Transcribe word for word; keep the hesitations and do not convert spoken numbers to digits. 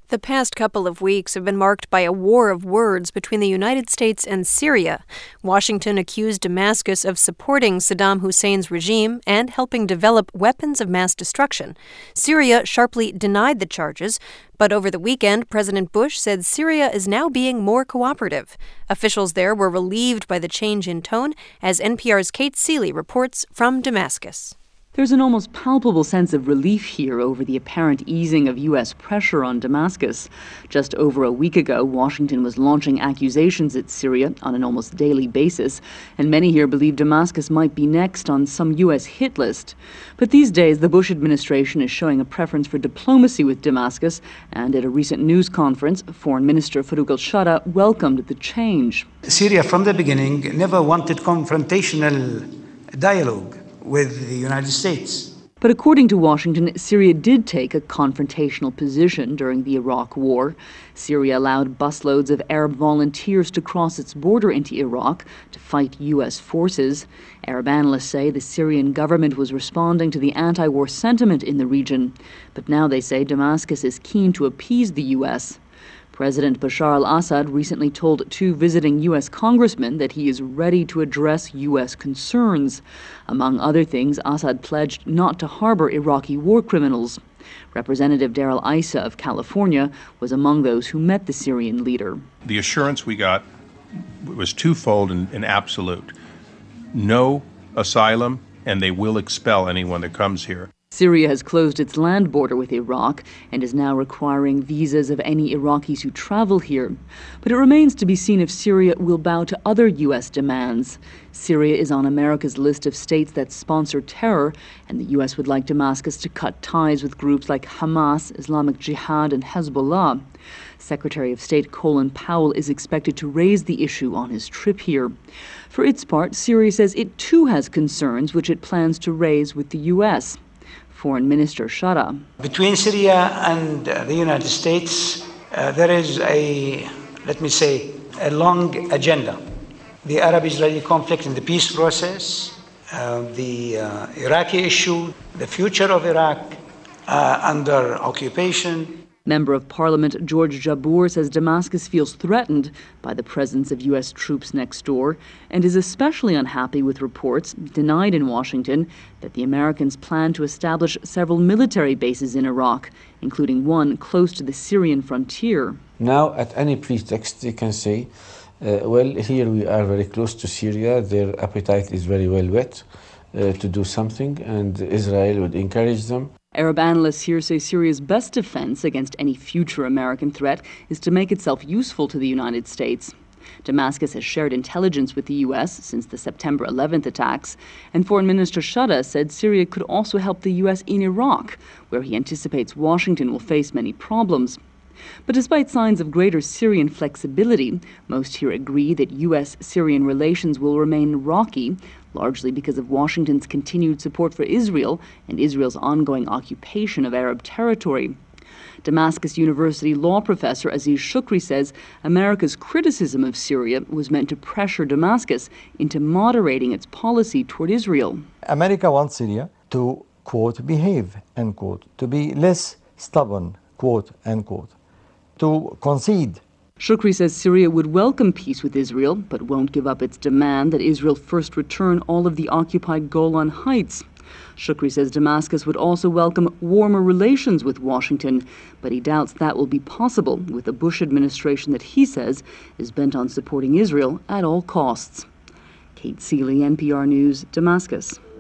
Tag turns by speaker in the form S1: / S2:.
S1: The past couple of weeks have been marked by a war of words between the United States and Syria. Washington accused Damascus of supporting Saddam Hussein's regime and helping develop weapons of mass destruction. Syria sharply denied the charges, but over the weekend, President Bush said Syria is now being more cooperative. Officials there were relieved by the change in tone, as N P R's Kate Seeley reports from Damascus.
S2: There's an almost palpable sense of relief here over the apparent easing of U S pressure on Damascus. Just over a week ago, Washington was launching accusations at Syria on an almost daily basis, and many here believe Damascus might be next on some U S hit list. But these days, the Bush administration is showing a preference for diplomacy with Damascus, and at a recent news conference, Foreign Minister Farouk al-Shara welcomed the change.
S3: Syria, from the beginning, never wanted confrontational dialogue with the United States.
S2: But according to Washington, Syria did take a confrontational position during the Iraq War. Syria allowed busloads of Arab volunteers to cross its border into Iraq to fight U S forces. Arab analysts say the Syrian government was responding to the anti-war sentiment in the region. But now they say Damascus is keen to appease the U S. President Bashar al-Assad recently told two visiting U S congressmen that he is ready to address U S concerns. Among other things, Assad pledged not to harbor Iraqi war criminals. Representative Darrell Issa of California was among those who met the Syrian leader.
S4: The assurance we got was twofold and, and absolute. No asylum, and they will expel anyone that comes here.
S2: Syria has closed its land border with Iraq and is now requiring visas of any Iraqis who travel here. But it remains to be seen if Syria will bow to other U S demands. Syria is on America's list of states that sponsor terror, and the U S would like Damascus to cut ties with groups like Hamas, Islamic Jihad, and Hezbollah. Secretary of State Colin Powell is expected to raise the issue on his trip here. For its part, Syria says it too has concerns which it plans to raise with the U S. Foreign Minister Shara.
S3: Between Syria and uh, the United States, uh, there is a, let me say, a long agenda. The Arab-Israeli conflict and the peace process, uh, the uh, Iraqi issue, the future of Iraq uh, under occupation.
S2: Member of Parliament George Jabour says Damascus feels threatened by the presence of U S troops next door and is especially unhappy with reports, denied in Washington, that the Americans plan to establish several military bases in Iraq, including one close to the Syrian frontier.
S5: Now, at any pretext, they can say, uh, well, here we are very close to Syria, their appetite is very well whet uh, to do something, and Israel would encourage them.
S2: Arab analysts here say Syria's best defense against any future American threat is to make itself useful to the United States. Damascus has shared intelligence with the U S since the September eleventh attacks, and Foreign Minister Shara said Syria could also help the U S in Iraq, where he anticipates Washington will face many problems. But despite signs of greater Syrian flexibility, most here agree that U S-Syrian relations will remain rocky, largely because of Washington's continued support for Israel and Israel's ongoing occupation of Arab territory. Damascus University law professor Aziz Shukri says America's criticism of Syria was meant to pressure Damascus into moderating its policy toward Israel.
S6: America wants Syria to, quote, behave, end quote, to be less stubborn, quote, end quote, to concede.
S2: Shukri says Syria would welcome peace with Israel, but won't give up its demand that Israel first return all of the occupied Golan Heights. Shukri says Damascus would also welcome warmer relations with Washington, but he doubts that will be possible with a Bush administration that he says is bent on supporting Israel at all costs. Kate Seeley, N P R News, Damascus.